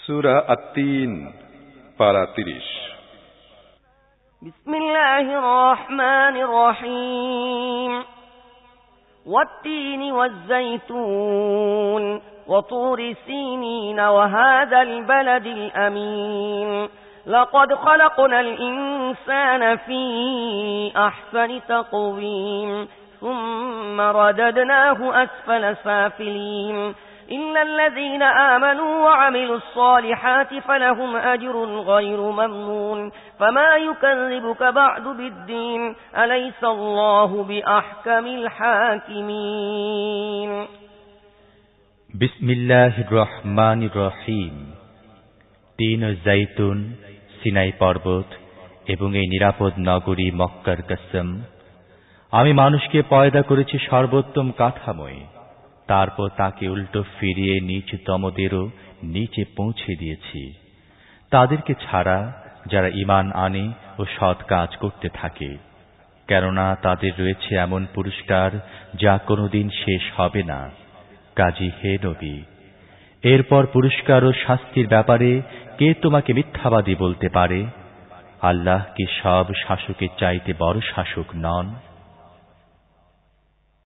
সূরা আত-তিন পারা 30। বিসমিল্লাহির রহমানির রহিম। ওয়াত-তিনি ওয়াজ-যাইতুন ওয়া তুরি সিনিন ওয়া হাযাল বালাদিল আমিন। লাকাদ খালাকনাল ইনসানা ফী আহসানি তাকওয়িম সুম্মা রাদাদনাহু আসফালা সাফিলিন। إلا الذين آمنوا وعملوا الصالحات فلهم أجر غير ممنون فما يكذبك بعد بالدين أليس الله بأحكم الحاكمين। بسم الله الرحمن الرحيم। তিন জাইতুন, সিনাই পর্বত এবং এই নিরাপদ নগরী মক্কার কসম। আমি মানুষকে পয়দা করেছি সর্বোত্তম কাঠামোয়, তারপর তাকে উল্টো ফিরিয়ে নিচতমদেরও নিচে পৌঁছে দিয়েছি, তাদেরকে ছাড়া যারা ঈমান আনে ও সৎ কাজ করতে থাকে, কেননা তাদের রয়েছে এমন পুরস্কার যা কোনোদিন শেষ হবে না। কাজী হে নবী, এরপর পুরস্কার ও শাস্তির ব্যাপারে কে তোমাকে মিথ্যাবাদী বলতে পারে? আল্লাহ কি সব শাসকের চাইতে বড় শাসক নন?